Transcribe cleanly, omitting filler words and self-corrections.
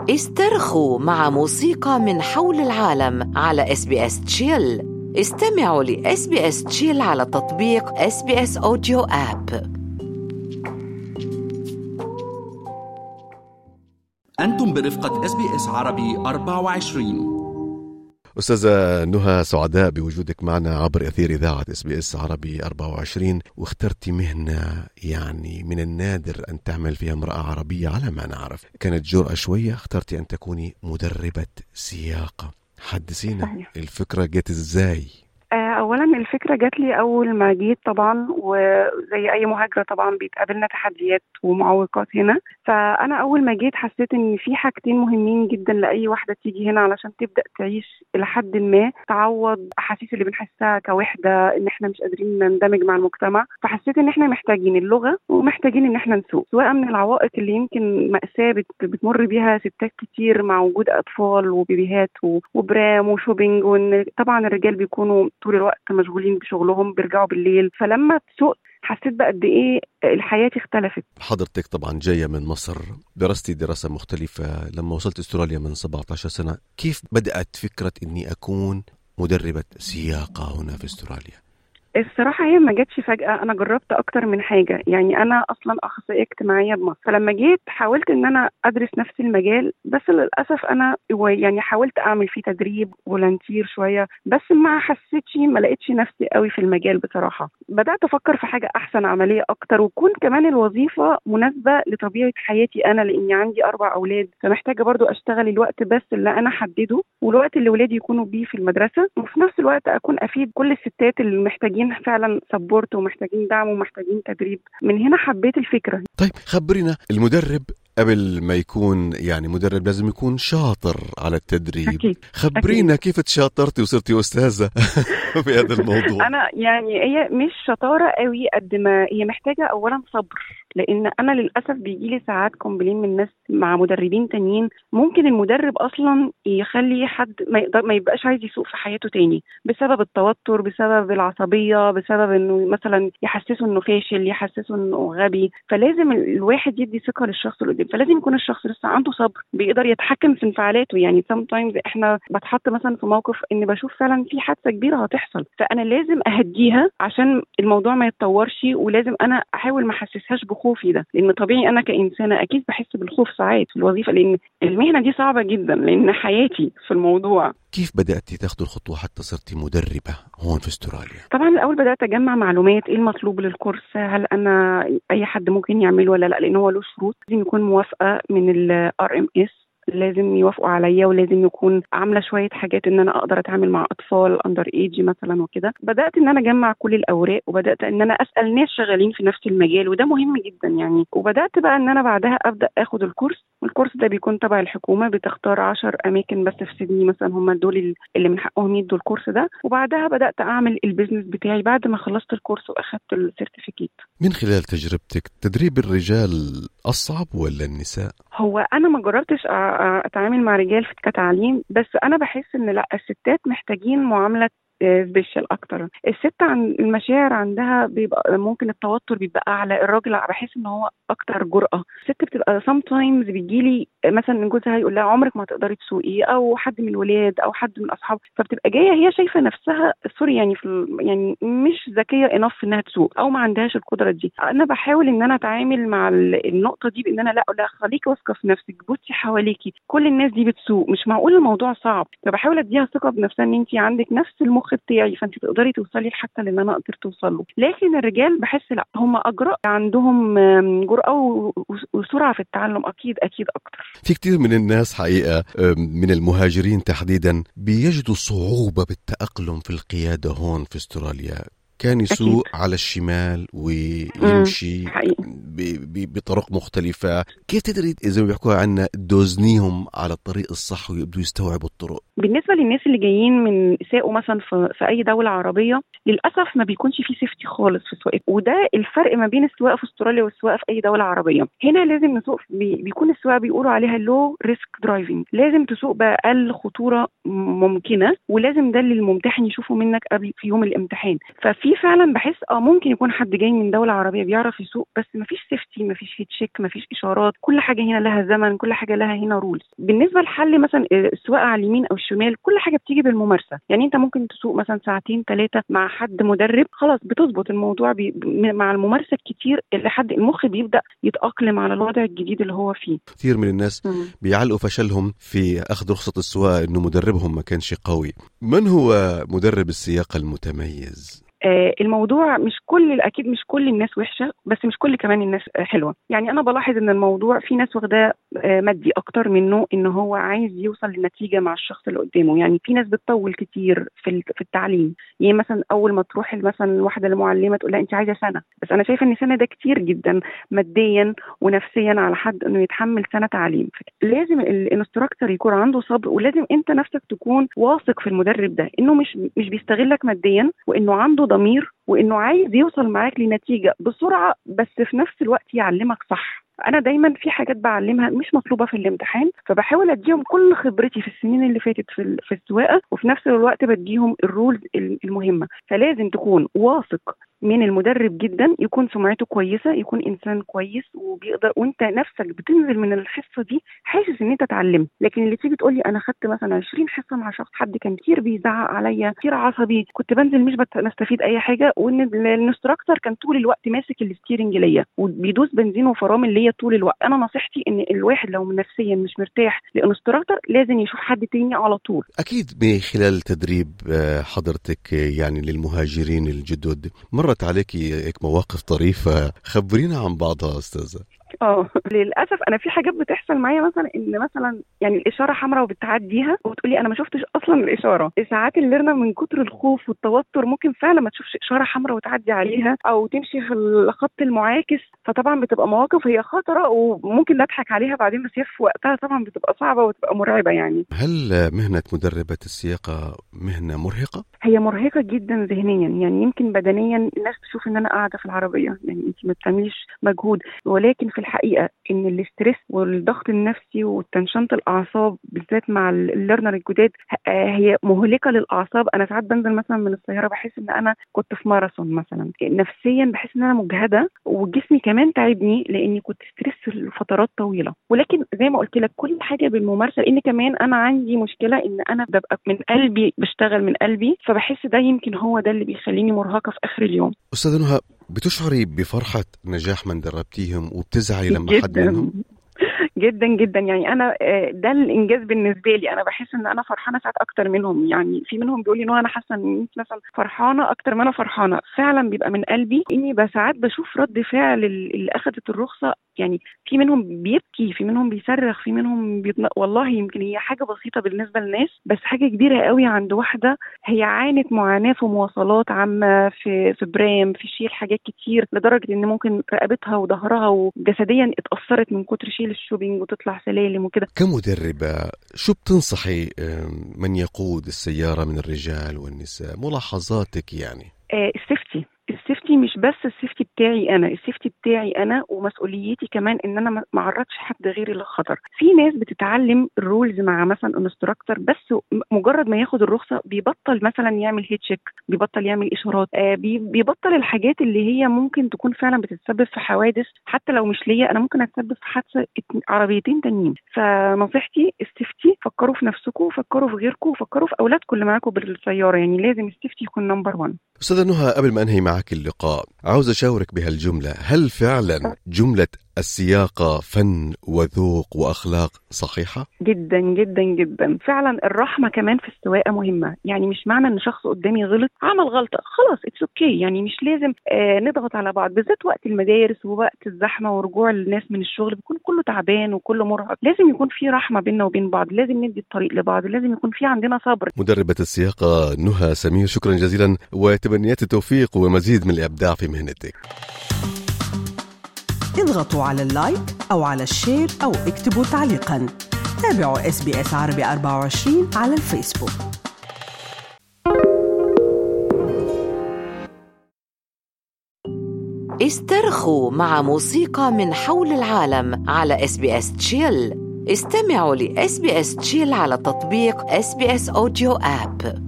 استرخوا مع موسيقى من حول العالم على SBS Chill. استمعوا ل SBS Chill على تطبيق SBS Audio App. أنتم برفقة SBS عربي 24. أستاذة نهى، سعداء بوجودك معنا عبر أثير إذاعة SBS عربي 24. واخترتي مهنة يعني من النادر أن تعمل فيها امرأة عربية على ما نعرف. كانت جرأة شوية، اخترتي أن تكوني مدربة سياقة. حدثينا الفكرة جت إزاي؟ أولا الفكرة جات لي أول ما جيت طبعا، وزي أي مهاجرة طبعا بيتقابلنا تحديات ومعوقات هنا. فأنا أول ما جيت حسيت إن في حاجتين مهمين جدا لأي واحدة تيجي هنا علشان تبدأ تعيش إلى حد ما، تعوض أحاسيس اللي بنحسها كوحدة، إن إحنا مش قادرين نندمج مع المجتمع. فحسيت إن إحنا محتاجين اللغة ومحتاجين إن إحنا نسوق، سواء من العوائق اللي يمكن مأساة بتمر بيها ستات كتير مع وجود أطفال وبيبيهات وبرام وشوبينج، وإن طبعا الرجال بيكونوا طول الوقت مشغولين بشغلهم، بيرجعوا بالليل. فلما تسوق حسيت بقى قد ايه الحياة اختلفت. حضرتك طبعا جاية من مصر، درستي دراسة مختلفة، لما وصلت استراليا من 17 سنة، كيف بدأت فكرة اني اكون مدربة سياقة هنا في استراليا؟ الصراحة هي ما جاتش فجأة، أنا جربت أكتر من حاجة. يعني أنا أصلا أخصائية اجتماعية بمصر، فلما جيت حاولت إن أنا أدرس نفس المجال، بس للأسف أنا يعني حاولت أعمل فيه تدريب فولنتير شوية، بس ما حسيتش، ما لقيتش نفسي قوي في المجال بصراحة. بدأت أفكر في حاجة أحسن، عملية أكتر، وكون كمان الوظيفة مناسبة لطبيعة حياتي أنا، لأني عندي 4 أولاد، فمحتاجة برضو أشتغل الوقت بس اللي أنا حدده، والوقت اللي ولادي يكونوا بيه في المدرسة، وفي نفس الوقت أكون أفيد كل الستات اللي محتاجين فعلا سبورت ومحتاجين دعم ومحتاجين تدريب. من هنا حبيت الفكرة. طيب خبرينا، المدرب قبل ما يكون يعني مدرب لازم يكون شاطر على التدريب. أكيد. خبرينا أكيد. كيف تشاطرتي وصرتي أستاذة في هذا الموضوع؟ أنا يعني هي مش شطارة قوي قد ما هي محتاجة أولا صبر، لأن أنا للأسف بيجيلي ساعات كومبلين من ناس مع مدربين تانيين، ممكن المدرب أصلا يخلي حد ما يبقاش عايز يسوق في حياته تاني بسبب التوتر، بسبب العصبية، بسبب إنه مثلا يحسسه إنه فاشل، يحسسه إنه غبي. فلازم الواحد يدي ثقة للشخص اللي قدام، فلازم يكون الشخص لسه عنده صبر، بيقدر يتحكم في انفعالاته. يعني sometimes إحنا بتحط مثلا في موقف إن بشوف فعلا في حادثة كبيرة هتحصل، فأنا لازم أهديها عشان الموضوع ما يتطورش، ولازم أنا أحاول ما أحسسهاش بخوفي ده، لأن طبيعي أنا كإنسانة أكيد بحس بالخوف ساعات في الوظيفة، لأن المهنة دي صعبة جدا، لأن حياتي في الموضوع. كيف بدأتي تاخدي الخطوة حتى صرتي مدربة هون في استراليا؟ طبعا الأول بدأت أجمع معلومات، إيه المطلوب للكورس، هل أنا أي حد ممكن يعمله ولا لا، لأنه هو له شروط، لازم يكون موافقة من ال RMS، لازم يوافقوا عليا، ولازم يكون عامله شويه حاجات ان انا اقدر اتعامل مع اطفال اندر ايج مثلا وكده. بدات ان انا اجمع كل الاوراق، وبدات ان انا اسال ناس شغالين في نفس المجال، وده مهم جدا يعني. وبدات بقى ان انا بعدها ابدا اخد الكورس. الكورس ده بيكون تبع الحكومه، بتختار 10 اماكن بس في سيدني مثلا، هم دول اللي من حقهم يدوا الكورس ده. وبعدها بدات اعمل البيزنس بتاعي بعد ما خلصت الكورس واخدت السيرتيفيكيت. من خلال تجربتك، تدريب الرجال اصعب ولا النساء؟ هو انا ما جربتش اتعامل مع رجال في كتعليم، بس انا بحس ان لا، الستات محتاجين معامله سبيشال اكتر. الست عن المشاعر عندها بيبقى ممكن التوتر بيبقى اعلى، الراجل بحس ان هو اكتر جرأة. الست بتبقى sometimes بيجيلي مثلا جوزها يقول لها عمرك ما تقدري تسوقي، او حد من الولاد او حد من اصحابها، فبتبقى جايه هي شايفه نفسها سوري يعني يعني مش ذكيه انف انها تسوق، او ما عندهاش القدره دي. انا بحاول ان انا اتعامل مع النقطه دي بان انا لا خليكي واثقه في نفسك، بصي حواليكي كل الناس دي بتسوق، مش معقول الموضوع صعب. فبحاول اديها ثقه بنفسها ان انت عندك نفس المخ بتاعي، فانت تقدري توصلي لحتى اللي انا قدرت توصل له. لكن الرجال بحس لا، هم اجرأ، عندهم جرأة وسرعه في التعلم اكيد اكتر. في كتير من الناس حقيقه من المهاجرين تحديدا بيجدوا صعوبه بالتأقلم في القياده هون في استراليا. كان يسوق على الشمال ويمشي بطرق مختلفة. كيف تدري إذا بيحكوا عنا دوزنيهم على الطريق الصح ويبدوا يستوعبوا الطرق؟ بالنسبة للناس اللي جايين من ساقوا مثلا في أي دولة عربية، للأسف ما بيكونش فيه سيفتي خالص في السواقة، وده الفرق ما بين السواقة في استراليا والسواقة في أي دولة عربية. هنا لازم نسوق بيكون السواقة بيقولوا عليها لو ريسك درايفنج، لازم تسوق بأقل خطورة ممكنة، ولازم ده اللي الممتحن يشوفه منك قبل في يوم الامتحان. ففي فعلا بحس ممكن يكون حد جاي من دولة عربية بيعرف يسوق، بس ما فيش سيفتي، مفيش هيت شيك، مفيش اشارات، كل حاجه هنا لها زمن، كل حاجه لها هنا رولز. بالنسبه لحل مثلا السواقه على اليمين او الشمال، كل حاجه بتيجي بالممارسه. يعني انت ممكن تسوق مثلا 2-3 مع حد مدرب، خلاص بتظبط الموضوع مع الممارسه الكتير لحد المخ بيبدا يتاقلم على الوضع الجديد اللي هو فيه. كثير من الناس بيعلقوا فشلهم في اخذ رخصه السواقه انه مدربهم ما كانش قوي. من هو مدرب السياقه المتميز؟ الموضوع أكيد مش كل الناس وحشة، بس مش كل كمان الناس حلوة. يعني أنا بلاحظ إن الموضوع في ناس واخداه مادي أكتر منه إنه هو عايز يوصل لنتيجة مع الشخص اللي قدامه. يعني في ناس بتطول كتير في التعليم. يعني مثلا أول ما تروح مثلا واحدة لمعلمة تقول لها أنت عايزة سنة، بس أنا شايفة إن سنة ده كتير جدا ماديا ونفسيا على حد إنه يتحمل سنة تعليم. لازم الانستراكتور يكون عنده صبر، ولازم أنت نفسك تكون واثق في المدرب ده إنه مش بيستغلك ماديا، وإنه عنده ضمير، وإنه عايز يوصل معاك لنتيجة بسرعة، بس في نفس الوقت يعلمك صح. أنا دايما في حاجات بعلمها مش مطلوبة في الامتحان، فبحاول أديهم كل خبرتي في السنين اللي فاتت في السواقة، وفي نفس الوقت بديهم الرولز المهمة. فلازم تكون واثق من المدرب جدا، يكون سمعته كويسة، يكون إنسان كويس وبيقدر، وانت نفسك بتنزل من الحصة دي حاسس ان انت اتعلمت. لكن اللي تيجي تقولي انا خدت مثلا 20 حصة مع شخص، حد كان كتير بيزعق عليا، كتير عصبي، كنت بنزل مش بستفيد اي حاجة، وان الانستراكتور كان طول الوقت ماسك الستيرنج ليا وبيدوس بنزين وفرامل ليا طول الوقت. انا نصيحتي ان الواحد لو نفسيا مش مرتاح لانستراكتور لازم يشوف حد تاني على طول. اكيد خلال تدريب حضرتك يعني للمهاجرين الجدد مرت عليكي هيك مواقف طريفة، خبرينا عن بعضها أستاذة. للاسف انا في حاجات بتحصل معايا، مثلا يعني الاشاره حمراء وبتعديها وتقولي انا ما شفتش اصلا الاشاره. ساعات الليرنا من كتر الخوف والتوتر ممكن فعلا ما تشوفش اشاره حمراء وتعدي عليها، او تمشي في الخط المعاكس. فطبعا بتبقى مواقف هي خطره وممكن نضحك عليها بعدين، بس هي في وقتها طبعا بتبقى صعبه وتبقى مرعبه. يعني هل مهنه مدربه السياقه مهنه مرهقه؟ هي مرهقه جدا ذهنيا، يعني يمكن بدنيا الناس تشوف ان انا قاعده في العربيه، يعني انت ما بتعمليش مجهود، ولكن في الحقيقه ان الاسترس والضغط النفسي والتنشنة الاعصاب بالذات مع الليرنر الجداد هي مهلكه للاعصاب. انا ساعات بنزل مثلا من السياره بحس ان انا كنت في ماراثون مثلا، نفسيا بحس ان انا مجهده، وجسمي كمان تعبني لاني كنت ستريس لفترات طويله. ولكن زي ما قلت لك كل حاجه بالممارسه، لان كمان انا عندي مشكله ان انا ببقى من قلبي بشتغل من قلبي، فبحس ده يمكن هو ده اللي بيخليني مرهقه في اخر اليوم. استاذه نهى، بتشعري بفرحه نجاح من دربتيهم وبتزعلي لما حد منهم؟ جدا جدا، يعني انا ده الانجاز بالنسبه لي. انا بحس ان انا فرحانه ساعات اكتر منهم. يعني في منهم بيقول لي انه انا حاسه ان انت مثلا فرحانه اكتر ما انا فرحانه، فعلا بيبقى من قلبي. اني ساعات بشوف رد فعل اللي اخذت الرخصه، يعني في منهم بيبكي، في منهم بيصرخ، في منهم والله يمكن هي حاجه بسيطه بالنسبه للناس، بس حاجه كبيره قوي عند واحده هي عانت معاناه في مواصلات عامه، في برام، في شيل حاجات كتير، لدرجه ان ممكن رقبتها وظهرها وجسديا اتاثرت من كتر شيل الشوبينج وتطلع سلالم وكده. كمدربه شو بتنصحي من يقود السياره من الرجال والنساء؟ ملاحظاتك يعني؟ السيفتي مش بس السيفتي بتاعي انا، السيفتي بتاعي انا ومسؤوليتي كمان ان انا ما اعرضش حد غيري للخطر. في ناس بتتعلم الرولز مع مثلا انستراكتور، بس مجرد ما ياخد الرخصه بيبطل مثلا يعمل هيت شيك، بيبطل يعمل اشارات، بيبطل الحاجات اللي هي ممكن تكون فعلا بتتسبب في حوادث. حتى لو مش ليا انا ممكن اتسبب في حادثه عربيتين تانيين. فنصيحتي السيفتي، فكروا في نفسكم، فكروا في غيركم، فكروا في اولادكم اللي معاكم بالسياره. يعني لازم السيفتي يكون نمبر 1. استاذه نهى، قبل ما انهي معك اللقاء عاوز أشاورك بهالجملة. هل فعلا جملة السياقة فن وذوق وأخلاق صحيحة؟ جدا جدا جدا، فعلا الرحمة كمان في السواقة مهمة. يعني مش معنى ان شخص قدامي غلط، عمل غلطة، خلاص اتس اوكي. يعني مش لازم نضغط على بعض، بالذات وقت المدارس ووقت الزحمة ورجوع الناس من الشغل بيكون كله تعبان وكله مرهق. لازم يكون في رحمة بيننا وبين بعض، لازم ندي الطريق لبعض، لازم يكون في عندنا صبر. مدربة السياقة نهى سمير، شكرا جزيلا وتمنيات التوفيق ومزيد من الإبداع في مهنتك. اضغطوا على اللايك أو على الشير أو اكتبوا تعليقاً. تابعوا SBS عربي 24 على الفيسبوك. استرخوا مع موسيقى من حول العالم على SBS Chill. استمعوا ل SBS Chill على تطبيق SBS Audio App.